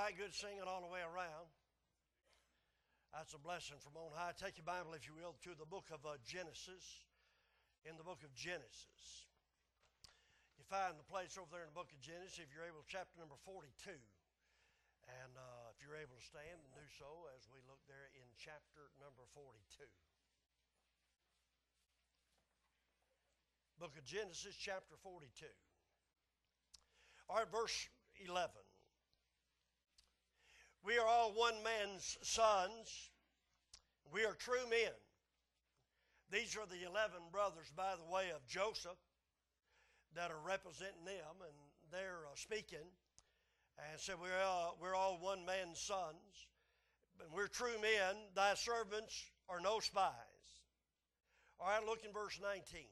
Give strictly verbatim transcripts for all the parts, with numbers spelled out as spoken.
right, good singing all the way around. That's a blessing from on high. Take your Bible, if you will, to the book of uh, Genesis. In the book of Genesis. You find the place over there in the book of Genesis, if you're able, chapter number forty-two. And uh, if you're able to stand and do so as we look there in chapter number forty-two. Book of Genesis, chapter forty-two. All right, verse eleven. We are all one man's sons. We are true men. These are the eleven brothers, by the way, of Joseph that are representing them, and they're uh, speaking. And said, we're, uh, we're all one man's sons. And we're true men. Thy servants are no spies. All right, look in verse nineteen.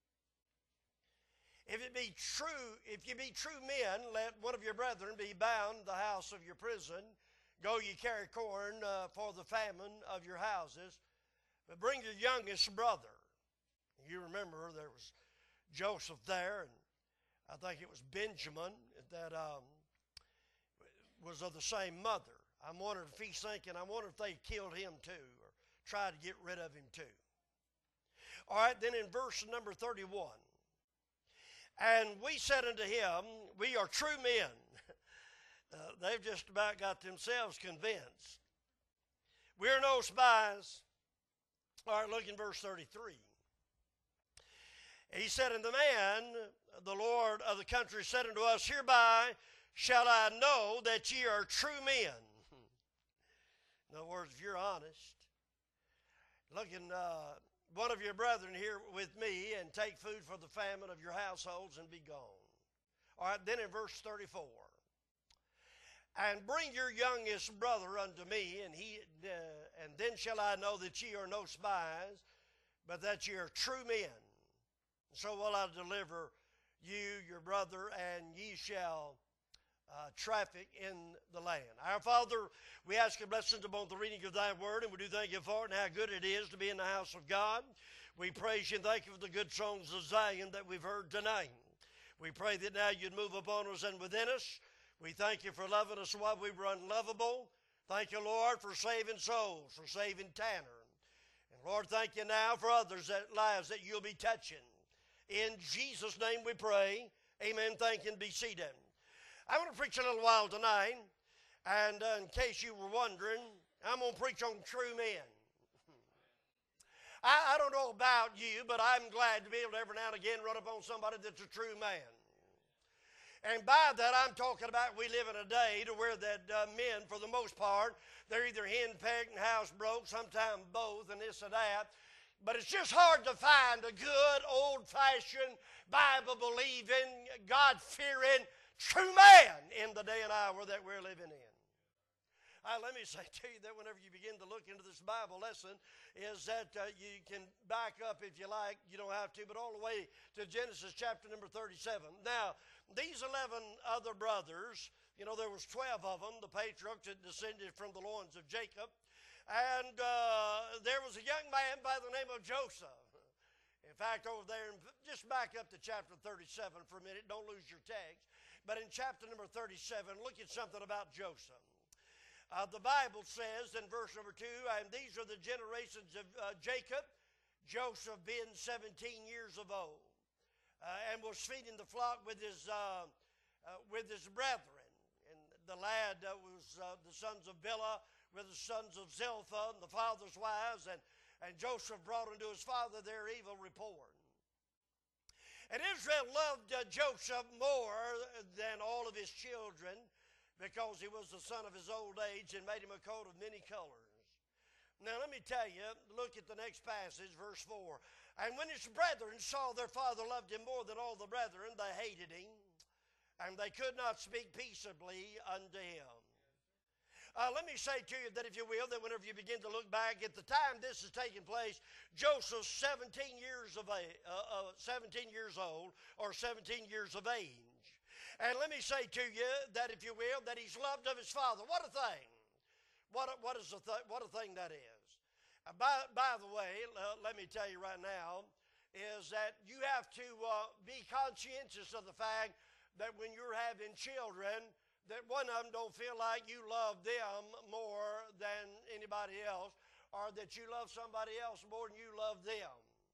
If it be true, if you be true men, let one of your brethren be bound in the house of your prison. Go ye carry corn uh, for the famine of your houses, but bring your youngest brother. You remember there was Joseph there, and I think it was Benjamin that um, was of the same mother. I'm wondering if he's thinking, I wonder if they killed him too, or tried to get rid of him too. All right, then in verse number thirty-one. And we said unto him, we are true men. Uh, they've just about got themselves convinced. We're no spies. All right, look in verse thirty-three. He said, and the man, the Lord of the country, said unto us, hereby shall I know that ye are true men. In other words, if you're honest, look in uh, one of your brethren here with me, and take food for the famine of your households, and be gone. All right, then in verse thirty-four. And bring your youngest brother unto me, and he, uh, and then shall I know that ye are no spies, but that ye are true men. So will I deliver you, your brother, and ye shall uh, traffic in the land. Our Father, we ask your blessings upon the reading of thy word, and we do thank you for it, and how good it is to be in the house of God. We praise you and thank you for the good songs of Zion that we've heard tonight. We pray that now you'd move upon us and within us. We thank you for loving us while we were unlovable. Thank you, Lord, for saving souls, for saving Tanner. And Lord, thank you now for others' that lives that you'll be touching. In Jesus' name we pray. Amen. Thank you, and be seated. I want to preach a little while tonight. And uh, in case you were wondering, I'm going to preach on true men. I, I don't know about you, but I'm glad to be able to every now and again run upon somebody that's a true man. And by that, I'm talking about we live in a day to where that uh, men, for the most part, they're either henpecked and housebroke, sometimes both, and this and that. But it's just hard to find a good, old-fashioned, Bible-believing, God-fearing, true man in the day and hour that we're living in. Uh, let me say to you that whenever you begin to look into this Bible lesson, is that uh, you can back up if you like. You don't have to, but all the way to Genesis chapter number thirty-seven. Now, these eleven other brothers, you know, there was twelve of them, the patriarchs that descended from the loins of Jacob. And uh, there was a young man by the name of Joseph. In fact, over there, just back up to chapter thirty-seven for a minute. Don't lose your text. But in chapter number thirty-seven, look at something about Joseph. Uh, the Bible says in verse number two, and these are the generations of uh, Jacob, Joseph being seventeen years of old, uh, and was feeding the flock with his uh, uh, with his brethren. And the lad uh, was uh, the sons of Bilhah with the sons of Zilpah and the father's wives, and, and Joseph brought unto his father their evil report. And Israel loved uh, Joseph more than all of his children, because he was the son of his old age, and made him a coat of many colors. Now let me tell you, look at the next passage, verse four. And when his brethren saw their father loved him more than all the brethren, they hated him, and they could not speak peaceably unto him. Uh, let me say to you that, if you will, that whenever you begin to look back at the time this is taking place, Joseph's seventeen years of age, uh, uh, seventeen years old, or seventeen years of age. And let me say to you that, if you will, that he's loved of his father. What a thing. What a, what is a th- what a thing that is. Uh, by, by the way, uh, let me tell you right now, is that you have to uh, be conscientious of the fact that when you're having children, that one of them don't feel like you love them more than anybody else, or that you love somebody else more than you love them.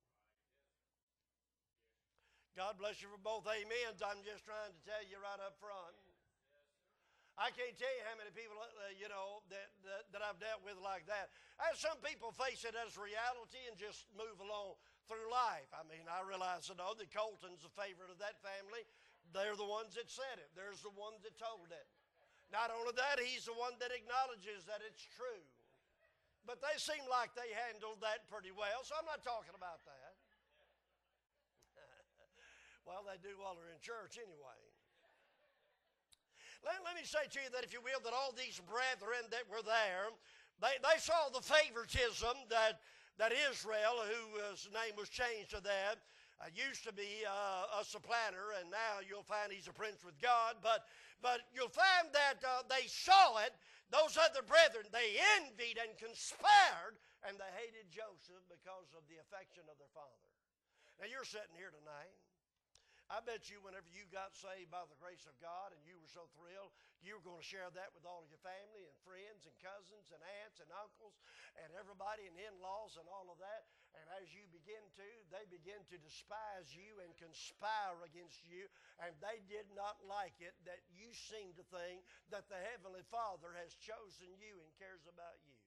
God bless you for both amens. I'm just trying to tell you right up front. I can't tell you how many people, uh, you know, that, that, that I've dealt with like that. And some people face it as reality and just move along through life. I mean, I realize, you know, that Colton's the favorite of that family. They're the ones that said it. There's the ones that told it. Not only that, he's the one that acknowledges that it's true. But they seem like they handled that pretty well, so I'm not talking about that. Well, they do while they're in church anyway. Let, let me say to you that, if you will, that all these brethren that were there, they, they saw the favoritism that, that Israel, whose name was changed to that, uh, used to be uh, a supplanter, and now you'll find he's a prince with God. But, but you'll find that uh, they saw it, those other brethren, they envied and conspired, and they hated Joseph because of the affection of their father. Now, you're sitting here tonight. I bet you whenever you got saved by the grace of God and you were so thrilled, you were going to share that with all of your family and friends and cousins and aunts and uncles and everybody and in-laws and all of that. And as you begin to, they begin to despise you and conspire against you, and they did not like it that you seem to think that the Heavenly Father has chosen you and cares about you.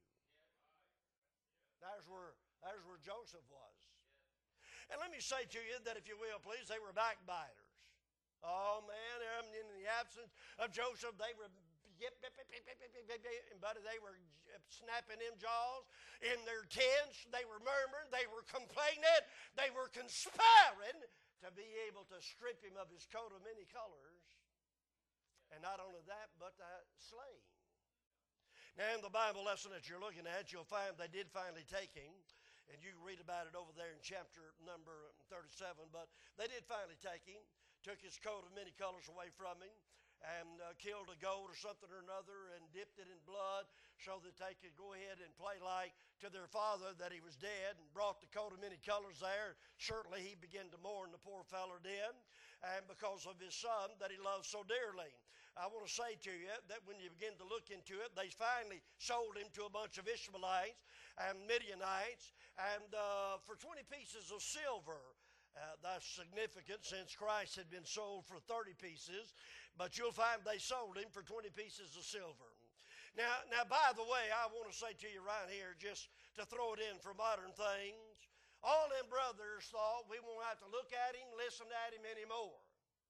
That's where, that's where Joseph was. And let me say to you that, if you will, please, they were backbiters. Oh, man, in the absence of Joseph, they were, yip, yip, yip, yip, yip, yip, yip, yip, buddy, they were snapping them jaws in their tents. They were murmuring. They were complaining. They were conspiring to be able to strip him of his coat of many colors. And not only that, but to slay him. Now, in the Bible lesson that you're looking at, you'll find they did finally take him. And you can read about it over there in chapter number thirty-seven. But they did finally take him, took his coat of many colors away from him, and uh, killed a goat or something or another and dipped it in blood so that they could go ahead and play like to their father that he was dead, and brought the coat of many colors there. Certainly he began to mourn, the poor feller did, and because of his son that he loved so dearly. I want to say to you that when you begin to look into it, they finally sold him to a bunch of Ishmaelites and Midianites, and uh, for twenty pieces of silver. Uh, that's significant, since Christ had been sold for thirty pieces, but you'll find they sold him for twenty pieces of silver. Now, now, by the way, I want to say to you right here, just to throw it in for modern things, all them brothers thought we won't have to look at him, listen at him anymore.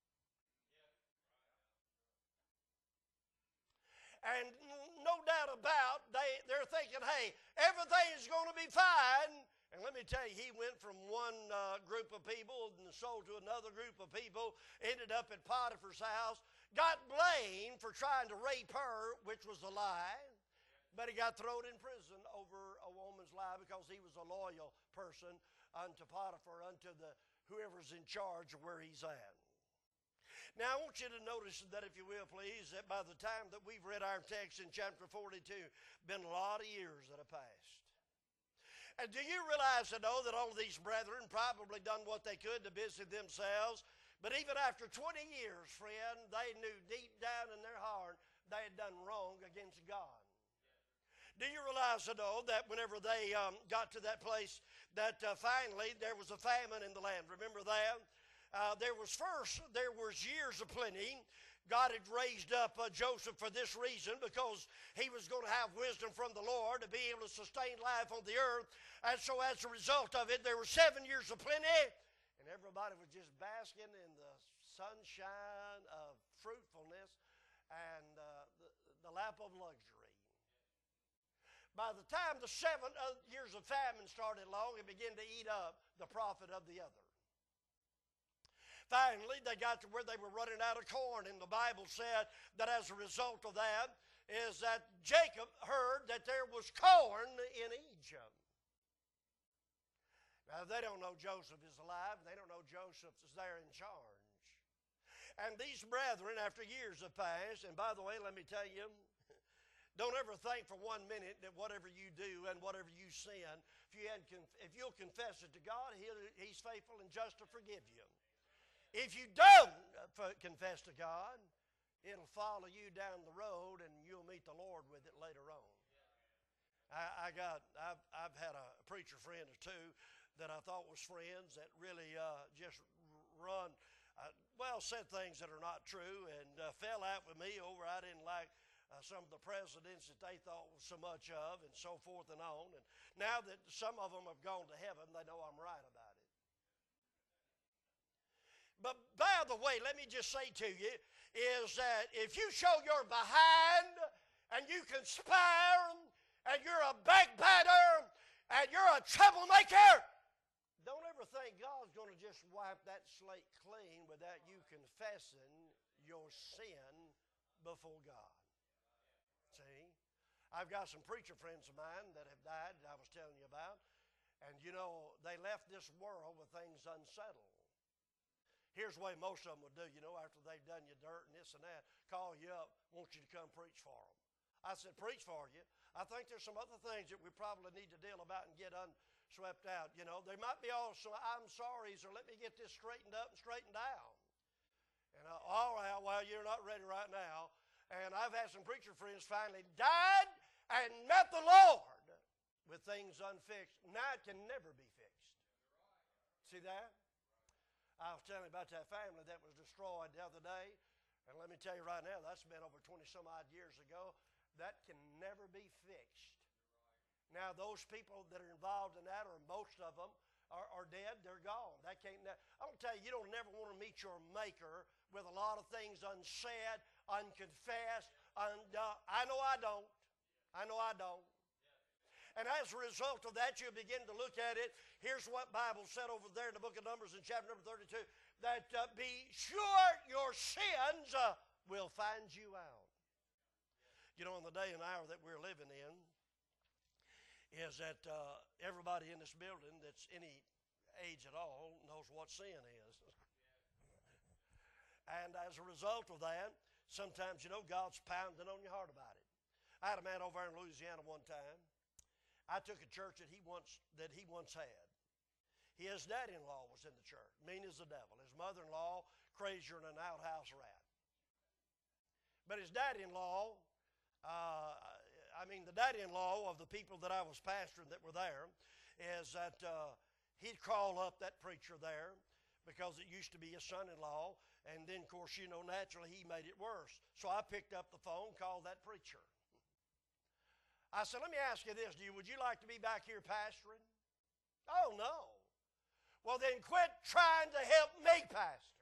And no doubt about, they, they're thinking, hey, everything's going to be fine. And let me tell you, he went from one uh, group of people and sold to another group of people, ended up at Potiphar's house, got blamed for trying to rape her, which was a lie, but he got thrown in prison over a woman's lie because he was a loyal person unto Potiphar, unto the whoever's in charge of where he's at. Now, I want you to notice that, if you will, please, that by the time that we've read our text in chapter forty-two, been a lot of years that have passed. And do you realize to know that all of these brethren probably done what they could to busy themselves? But even after twenty years, friend, they knew deep down in their heart they had done wrong against God. Do you realize to know that whenever they um, got to that place, that uh, finally there was a famine in the land? Remember that? Uh, there was first, there was years of plenty. God had raised up uh, Joseph for this reason, because he was going to have wisdom from the Lord to be able to sustain life on the earth. And so as a result of it, there were seven years of plenty, and everybody was just basking in the sunshine of fruitfulness and uh, the, the lap of luxury. By the time the seven uh, years of famine started along, it began to eat up the profit of the other. Finally, they got to where they were running out of corn, and the Bible said that as a result of that is that Jacob heard that there was corn in Egypt. Now, they don't know Joseph is alive. They don't know Joseph is there in charge. And these brethren, after years have passed, and by the way, let me tell you, don't ever think for one minute that whatever you do and whatever you sin, if, you had, if you'll confess it to God, he'll, He's faithful and just to forgive you. If you don't confess to God, it'll follow you down the road and you'll meet the Lord with it later on. I, I got, I've, I've had a preacher friend or two that I thought was friends that really uh, just run, uh, well, said things that are not true and uh, fell out with me over I didn't like uh, some of the presidents that they thought so much of and so forth and on. And now that some of them have gone to heaven, they know I'm right about it. But by the way, let me just say to you, is that if you show you're behind and you conspire and you're a backbiter and you're a troublemaker, don't ever think God's going to just wipe that slate clean without you confessing your sin before God. See? I've got some preacher friends of mine that have died that I was telling you about, and you know, they left this world with things unsettled. Here's the way most of them would do, you know, after they've done you dirt and this and that, call you up, want you to come preach for them. I said, preach for you? I think there's some other things that we probably need to deal about and get unswept out. You know, there might be also I'm sorry's or let me get this straightened up and straightened down. And uh, all right, well, you're not ready right now. And I've had some preacher friends finally died and met the Lord with things unfixed. Now it can never be fixed. See that? I was telling you about that family that was destroyed the other day. And let me tell you right now, that's been over twenty some odd years ago. That can never be fixed. Now, those people that are involved in that, or most of them, are, are dead. They're gone. That can't. I'm gonna tell you, you don't never want to meet your Maker with a lot of things unsaid, unconfessed. Un, uh, I know I don't. I know I don't. And as a result of that, you'll begin to look at it. Here's what Bible said over there in the book of Numbers in chapter number thirty-two, that uh, be sure your sins uh, will find you out. You know, in the day and hour that we're living in, is that uh, everybody in this building that's any age at all knows what sin is. And as a result of that, sometimes, you know, God's pounding on your heart about it. I had a man over in Louisiana one time. I took a church that he once that he once had. His daddy-in-law was in the church, mean as the devil. His mother-in-law, crazier than an outhouse rat. But his daddy-in-law, uh, I mean the daddy-in-law of the people that I was pastoring that were there, is that uh, he'd call up that preacher there because it used to be his son-in-law, and then, of course, you know, naturally he made it worse. So I picked up the phone, called that preacher. I said, let me ask you this, do you, would you like to be back here pastoring? Oh, no. Well, then quit trying to help me pastor.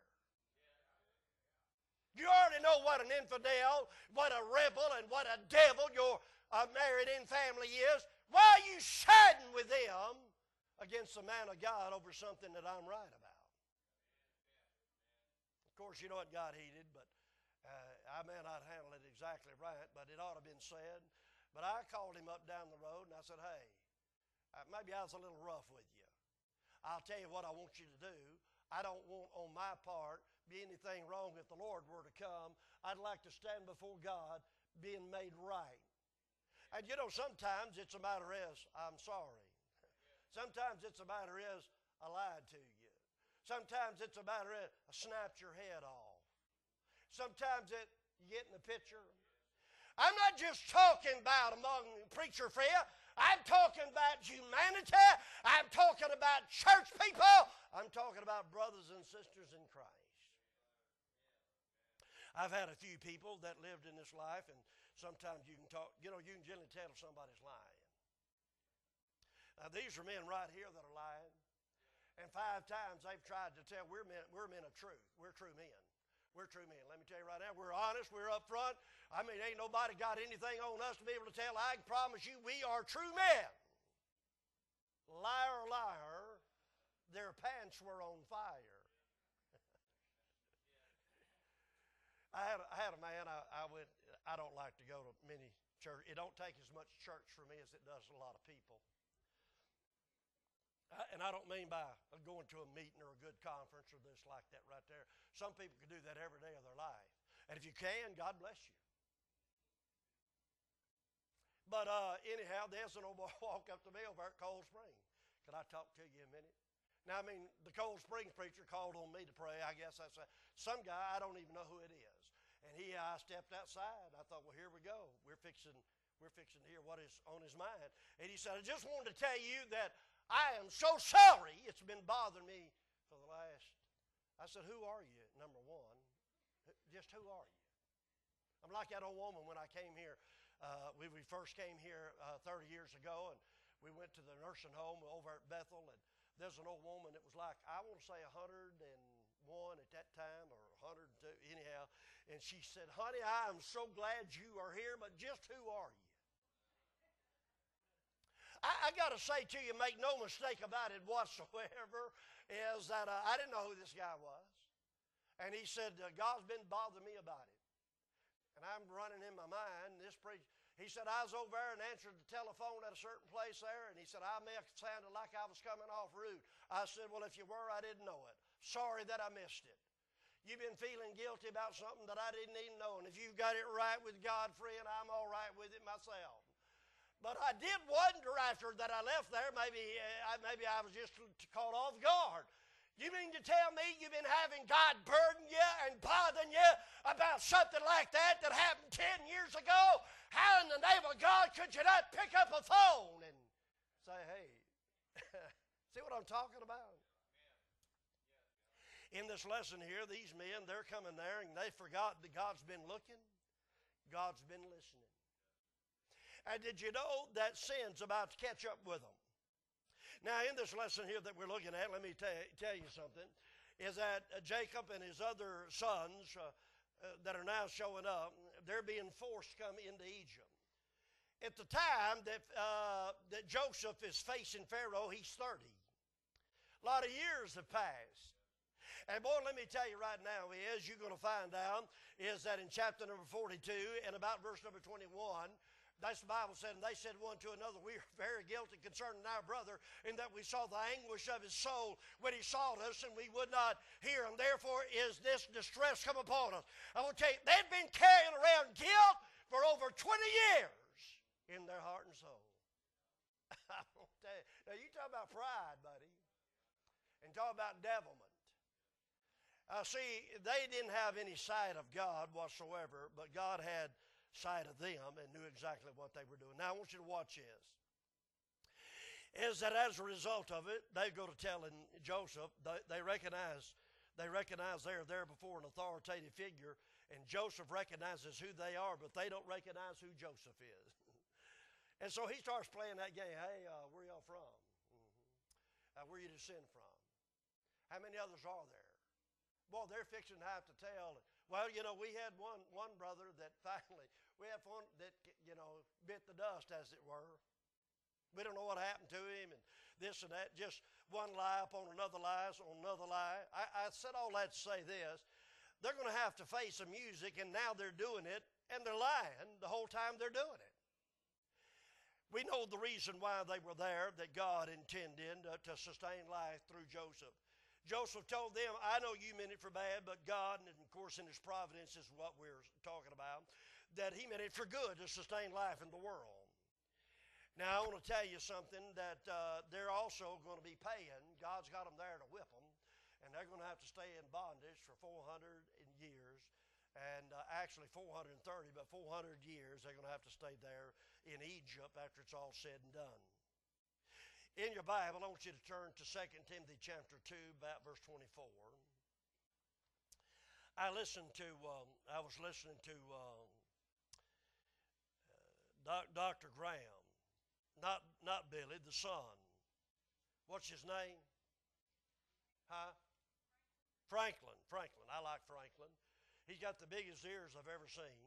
You already know what an infidel, what a rebel, and what a devil your uh, married-in family is. Why are you siding with them against the man of God over something that I'm right about? Of course, you know it got heated, but uh, I may not handle it exactly right, but it ought to have been said. But I called him up down the road and I said, hey, uh, maybe I was a little rough with you. I'll tell you what I want you to do. I don't want on my part be anything wrong if the Lord were to come. I'd like to stand before God being made right. And you know, sometimes it's a matter is, I'm sorry. Sometimes it's a matter is, I lied to you. Sometimes it's a matter is, I snapped your head off. Sometimes it, you get in the picture. I'm not just talking about among preacher friends. I'm talking about humanity. I'm talking about church people. I'm talking about brothers and sisters in Christ. I've had a few people that lived in this life, and sometimes you can talk, you know, you can generally tell if somebody's lying. Now, these are men right here that are lying. And five times they've tried to tell we're men, we're men of truth. We're true men. We're true men. Let me tell you right now, we're honest, we're up front. I mean, ain't nobody got anything on us to be able to tell. I can promise you we are true men. Liar, liar, their pants were on fire. I, had a, I had a man, I, I went, I don't like to go to many church. It don't take as much church for me as it does a lot of people. I, and I don't mean by going to a meeting or a good conference or this like that right there. Some people can do that every day of their life. And if you can, God bless you. But uh, anyhow, there's an old boy walk up to me over at Cold Spring. Can I talk to you a minute? Now, I mean, the Cold Springs preacher called on me to pray. I guess that's a, some guy, I don't even know who it is. And he, I stepped outside. I thought, well, here we go. We're fixing, we're fixing to hear what is on his mind. And he said, I just wanted to tell you that I am so sorry. It's been bothering me for the last. I said, who are you, number one? Just who are you? I'm like that old woman when I came here. Uh, we, we first came here uh, thirty years ago, and we went to the nursing home over at Bethel, and there's an old woman that was like, I want to say one hundred one at that time, or one hundred two, anyhow. And she said, honey, I am so glad you are here, but just who are you? I, I got to say to you, make no mistake about it whatsoever, is that uh, I didn't know who this guy was. And he said, uh, God's been bothering me about it. And I'm running in my mind, this preacher, he said, I was over there and answered the telephone at a certain place there, and he said, I may have sounded like I was coming off rude. I said, well, if you were, I didn't know it. Sorry that I missed it. You've been feeling guilty about something that I didn't even know, and if you've got it right with God, friend, I'm all right with it myself. But I did wonder after that I left there, maybe, uh, maybe I was just caught off guard. You mean to tell me you've been having God burden you and bothering you about something like that that happened ten years ago? How in the name of God could you not pick up a phone and say, hey, see what I'm talking about? In this lesson here, these men, they're coming there and they forgot that God's been looking, God's been listening. And did you know that sin's about to catch up with them? Now, in this lesson here that we're looking at, let me tell you, tell you something, is that uh, Jacob and his other sons uh, uh, that are now showing up, they're being forced to come into Egypt. At the time that, uh, that Joseph is facing Pharaoh, he's thirty. A lot of years have passed. And boy, let me tell you right now is, you're going to find out, is that in chapter number forty-two and about verse number twenty-one, that's the Bible said, and they said one to another, we are very guilty concerning our brother, in that we saw the anguish of his soul when he sought us, and we would not hear him. Therefore is this distress come upon us. I want to tell you, they'd been carrying around guilt for over twenty years in their heart and soul. I want to tell you. Now, you talk about pride, buddy, and talk about devilment. Uh, see, they didn't have any sight of God whatsoever, but God had sight of them and knew exactly what they were doing. Now, I want you to watch this. Is that as a result of it, they go to telling Joseph, they, they recognize they recognize they're there before an authoritative figure, and Joseph recognizes who they are, but they don't recognize who Joseph is. And so he starts playing that game. Hey, uh, where y'all from? Mm-hmm. Uh, where you descend from? How many others are there? Boy, they're fixing to have to tell. Well, you know, we had one one brother that finally, we had one that, you know, bit the dust, as it were. We don't know what happened to him and this and that. Just one lie upon another lie on another lie. I, I said all that to say this. They're going to have to face some music, and now they're doing it, and they're lying the whole time they're doing it. We know the reason why they were there, that God intended uh, to sustain life through Joseph. Joseph told them, I know you meant it for bad, but God, and of course in his providence is what we're talking about, that he meant it for good to sustain life in the world. Now, I want to tell you something, that uh, they're also going to be paying. God's got them there to whip them, and they're going to have to stay in bondage for four hundred years, and uh, actually four hundred thirty, but four hundred years they're going to have to stay there in Egypt after it's all said and done. In your Bible, I want you to turn to Second Timothy chapter two, about verse twenty-four. I listened to, um, I was listening to um, uh, Doctor Graham, not, not Billy, the son. What's his name? Huh? Franklin. Franklin. I like Franklin. He's got the biggest ears I've ever seen.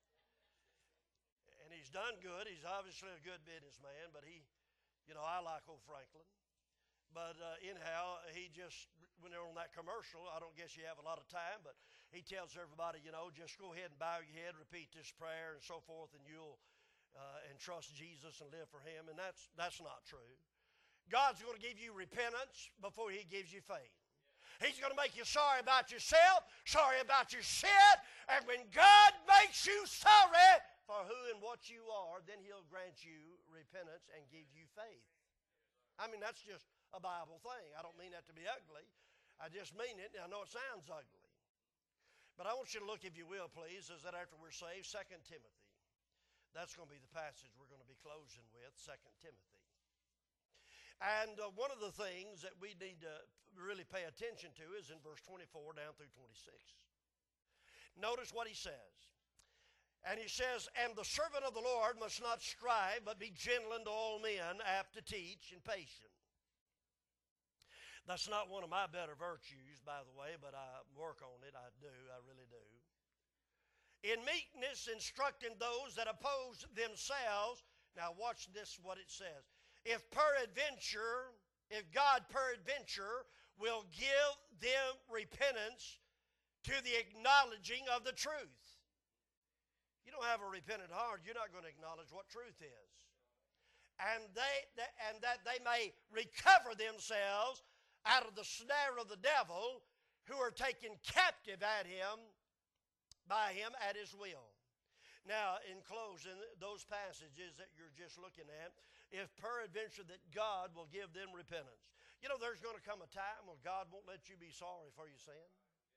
And he's done good. He's obviously a good businessman, but he, you know, I like old Franklin. But uh, anyhow, he just, when they're on that commercial, I don't guess you have a lot of time, but he tells everybody, you know, just go ahead and bow your head, repeat this prayer and so forth, and you'll, uh, and trust Jesus and live for him. And that's, that's not true. God's going to give you repentance before he gives you faith. He's going to make you sorry about yourself, sorry about your sin, and when God makes you sorry for who and what you are, then he'll grant you repentance and give you faith. I mean, that's just a Bible thing. I don't mean that to be ugly. I just mean it, and I know it sounds ugly. But I want you to look, if you will, please, is that after we're saved, Second Timothy. That's going to be the passage we're going to be closing with, Second Timothy. And uh, one of the things that we need to really pay attention to is in verse twenty-four down through twenty-six. Notice what he says. And he says, "And the servant of the Lord must not strive, but be gentle unto all men, apt to teach, and patient." That's not one of my better virtues, by the way, but I work on it. I do, I really do. "In meekness instructing those that oppose themselves." Now watch this, what it says. "If peradventure, if God peradventure will give them repentance to the acknowledging of the truth." You don't have a repentant heart, you're not going to acknowledge what truth is. And they and that they may recover themselves out of the snare of the devil, who are taken captive at him, by him at his will. Now, in closing, those passages that you're just looking at, if peradventure that God will give them repentance. You know, there's going to come a time when God won't let you be sorry for your sin.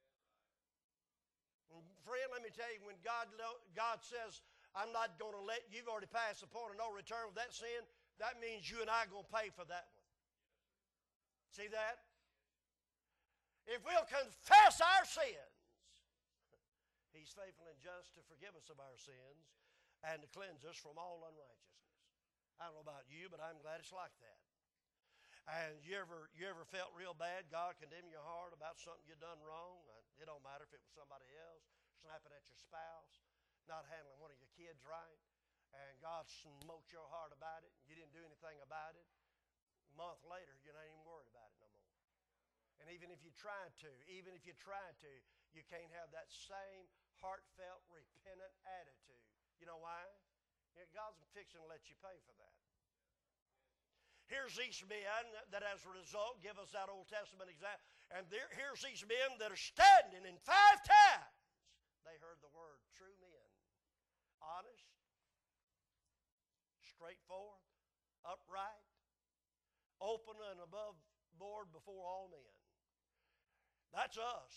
And friend, let me tell you, when God, God says, "I'm not going to let," you've already passed the point of no return with that sin, that means you and I are going to pay for that one. See that? If we'll confess our sins, He's faithful and just to forgive us of our sins and to cleanse us from all unrighteousness. I don't know about you, but I'm glad it's like that. And you ever you ever felt real bad, God condemn your heart about something you done wrong? It don't matter if it was somebody else, snapping at your spouse, not handling one of your kids right, and God smoked your heart about it, and you didn't do anything about it. A month later, you're not even worried about it no more. And even if you tried to, even if you tried to, you can't have that same heartfelt, repentant attitude. You know why? You know, God's fixing to let you pay for that. Here's these men that as a result give us that Old Testament example. And there, here's these men that are standing, and five times they heard the word true men. Honest, straightforward, upright, open and above board before all men. That's us.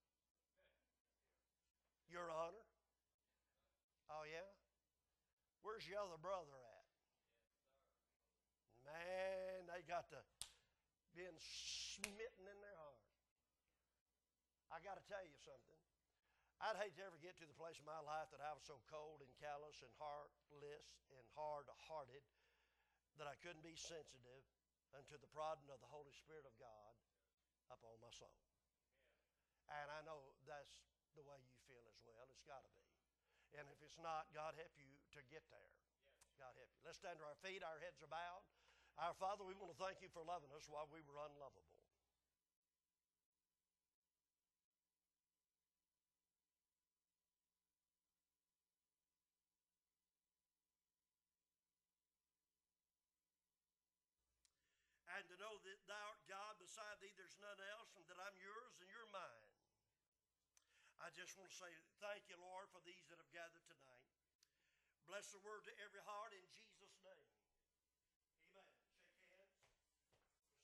Your Honor. Oh, yeah? Where's your other brother at? Man, they got to being smitten in their heart. I got to tell you something. I'd hate to ever get to the place in my life that I was so cold and callous and heartless and hard-hearted that I couldn't be sensitive unto the prodding of the Holy Spirit of God upon my soul. And I know that's the way you feel as well. It's got to be. And if it's not, God help you to get there. God help you. Let's stand to our feet. Our heads are bowed. Our Father, we want to thank you for loving us while we were unlovable. And to know that thou art God, beside thee there's none else, and that I'm yours and you're mine. I just want to say thank you, Lord, for these that have gathered tonight. Bless the word to every heart in Jesus' name.